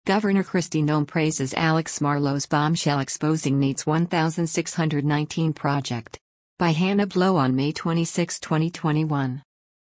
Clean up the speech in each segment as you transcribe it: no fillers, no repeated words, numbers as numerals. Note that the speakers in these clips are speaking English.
Governor Kristi Noem praises Alex Marlow's bombshell exposing NEAT's 1619 project. By Hannah Blow on May 26, 2021.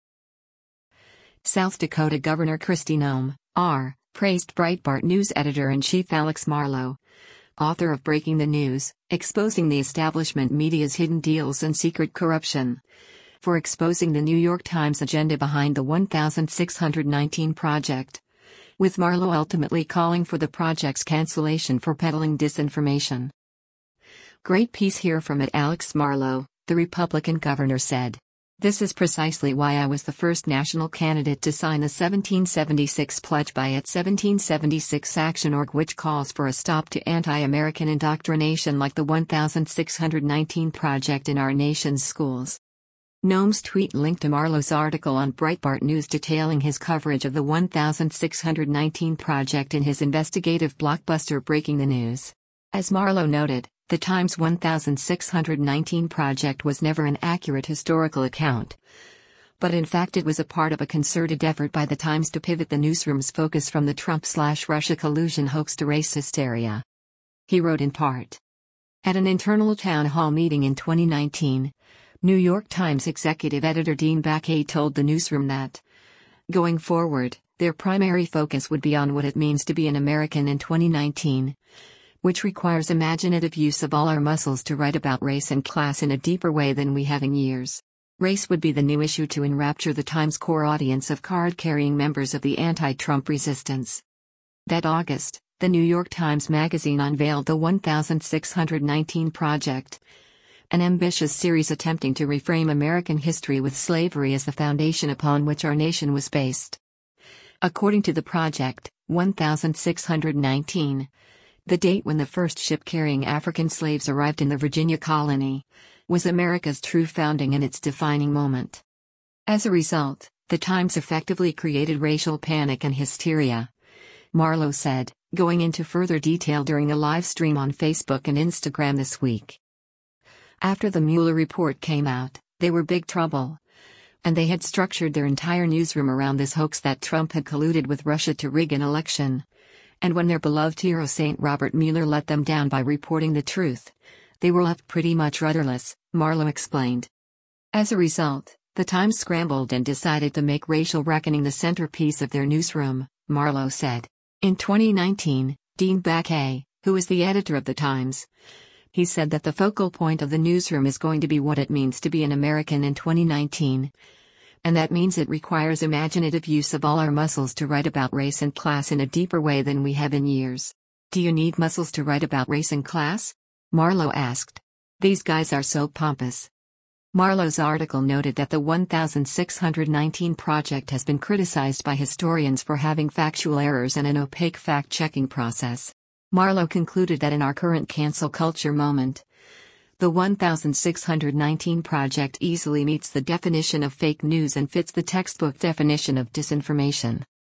South Dakota Governor Kristi Noem, R., praised Breitbart News editor-in-chief Alex Marlow, author of Breaking the News, Exposing the Establishment Media's Hidden Deals and Secret Corruption, for exposing the New York Times agenda behind the 1619 project, with Marlow ultimately calling for the project's cancellation for peddling disinformation. "Great piece here from Alex Marlow," the Republican governor said. "This is precisely why I was the first national candidate to sign the 1776 pledge by its 1776 Action Org, which calls for a stop to anti-American indoctrination like the 1619 project in our nation's schools." Noem's tweet linked to Marlow's article on Breitbart News detailing his coverage of the 1619 project in his investigative blockbuster Breaking the News. As Marlow noted, the Times 1619 project was never an accurate historical account, but in fact it was a part of a concerted effort by the Times to pivot the newsroom's focus from the Trump/Russia collusion hoax to race hysteria. He wrote in part, "At an internal town hall meeting in 2019, New York Times executive editor Dean Baquet told the newsroom that, going forward, their primary focus would be on what it means to be an American in 2019, which requires imaginative use of all our muscles to write about race and class in a deeper way than we have in years. Race would be the new issue to enrapture the Times' core audience of card-carrying members of the anti-Trump resistance." That August, the New York Times Magazine unveiled the 1619 Project, an ambitious series attempting to reframe American history with slavery as the foundation upon which our nation was based. According to the project, 1619, the date when the first ship carrying African slaves arrived in the Virginia colony, was America's true founding and its defining moment. As a result, the Times effectively created racial panic and hysteria, Marlow said, going into further detail during a live stream on Facebook and Instagram this week. After the Mueller report came out, they were big trouble. And they had structured their entire newsroom around this hoax that Trump had colluded with Russia to rig an election. And when their beloved hero St. Robert Mueller let them down by reporting the truth, they were left pretty much rudderless, Marlow explained. As a result, the Times scrambled and decided to make racial reckoning the centerpiece of their newsroom, Marlow said. In 2019, Dean Baquet, who is the editor of the Times, he said that the focal point of the newsroom is going to be what it means to be an American in 2019. And that means it requires imaginative use of all our muscles to write about race and class in a deeper way than we have in years. "Do you need muscles to write about race and class?" Marlow asked. "These guys are so pompous." Marlow's article noted that the 1619 project has been criticized by historians for having factual errors and an opaque fact-checking process. Marlow concluded that in our current cancel culture moment, the 1619 project easily meets the definition of fake news and fits the textbook definition of disinformation.